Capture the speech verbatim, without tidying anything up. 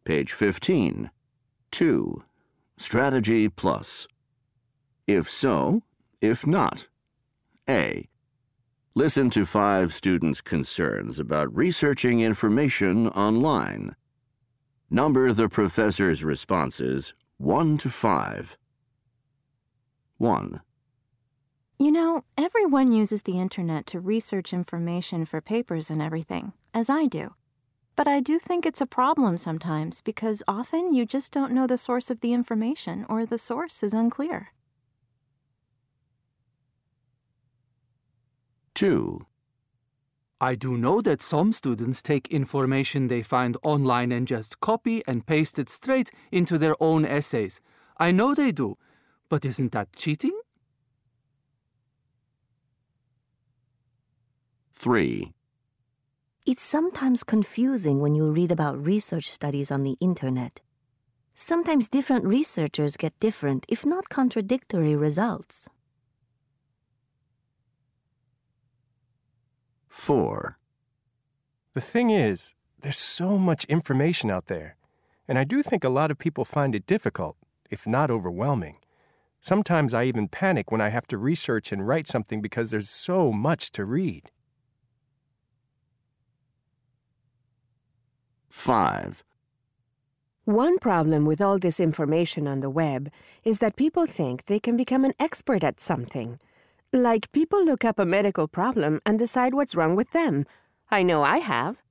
Page fifteen. two. Strategy plus. If so, if not. A. Listen to five students' concerns about researching information online. Number the professor's responses one to five. one. You know, everyone uses the internet to research information for papers and everything, as I do. But I do think it's a problem sometimes because often you just don't know the source of the information or the source is unclear. two. I do know that some students take information they find online and just copy and paste it straight into their own essays. I know they do, but isn't that cheating? three. It's sometimes confusing when you read about research studies on the internet. Sometimes different researchers get different, if not contradictory, results. four. The thing is, there's so much information out there, and I do think a lot of people find it difficult, if not overwhelming. Sometimes I even panic when I have to research and write something because there's so much to read. five. One problem with all this information on the web is that people think they can become an expert at something. Like people look up a medical problem and decide what's wrong with them. I know I have.